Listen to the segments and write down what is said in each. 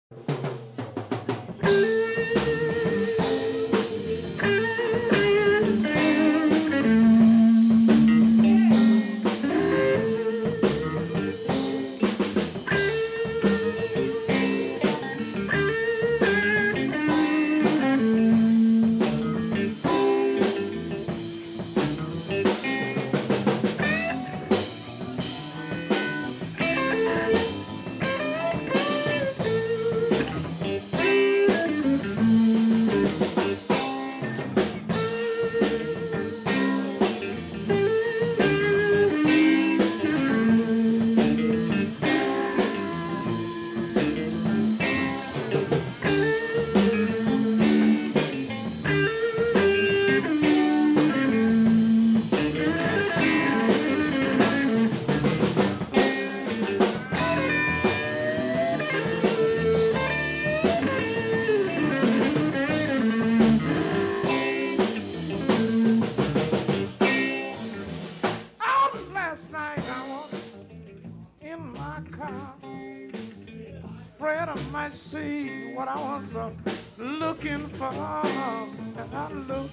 Last night I was in my car, afraid I might see what I was looking for. And I look,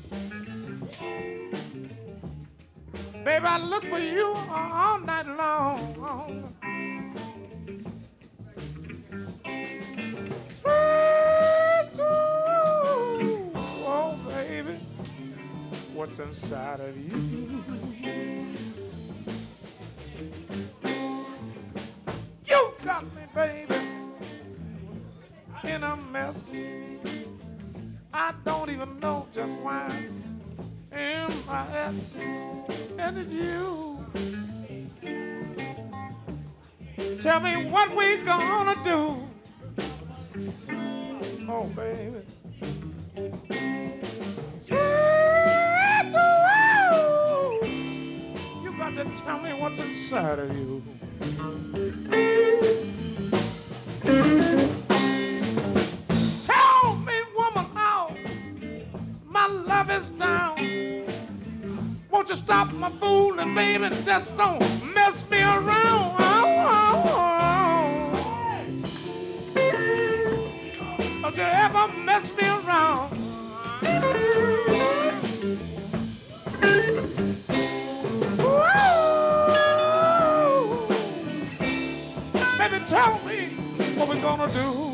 baby, I look for you all night long. Oh, baby, what's inside of you? You got me, baby, in a mess. I don't even know just why am I at, and it's you. Tell me what we gonna do. Oh, baby. You got to tell me what's inside of you. Tell me, woman, how my love is down. Won't you stop my fooling, baby? Just don't mess me around. Don't you ever mess me around. Baby, tell me what we're gonna do.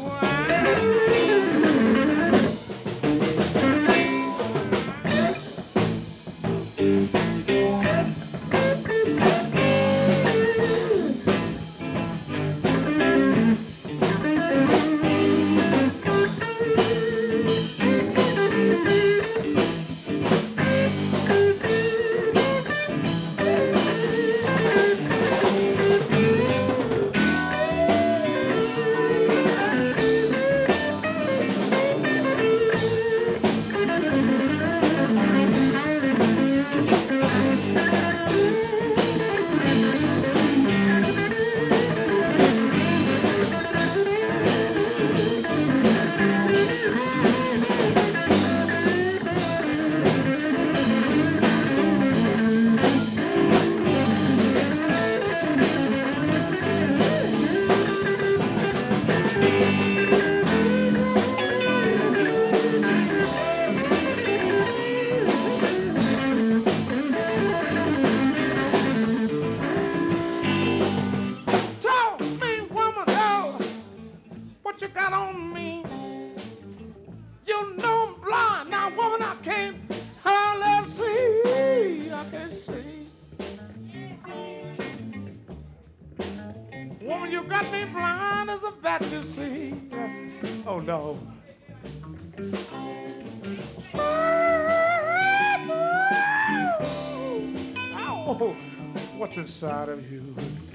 You got on me. You know I'm blind. Now, woman, I can't hardly see. I can't see. Woman, you got me blind as a bat, you see. Oh, no. Oh, what's inside of you?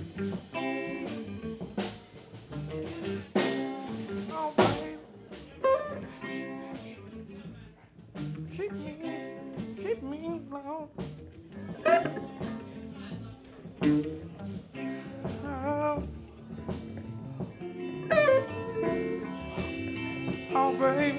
Keep me alone. Oh, baby.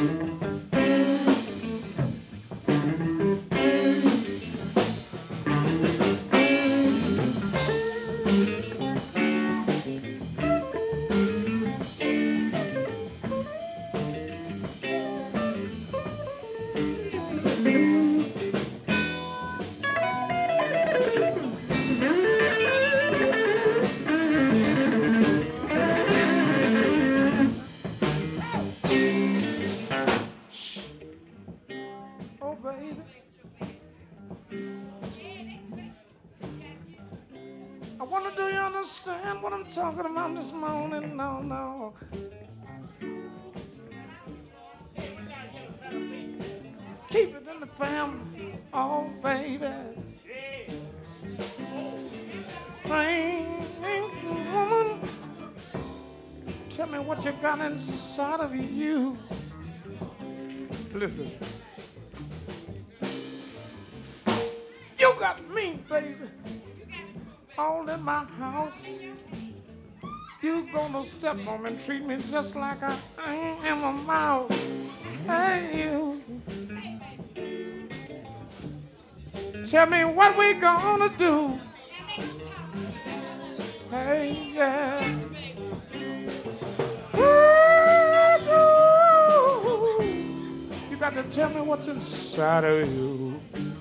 Oh, baby. I wonder, do you understand what I'm talking about this morning? No, no. Keep it in the family. Oh, baby. Woman, tell me what you got inside of you. Listen. You got me, baby, all in my house. You gonna step on me and treat me just like I am a mouse. Hey, you. Tell me what we gonna do. Hey, yeah. Ooh, you got to tell me what's inside of you.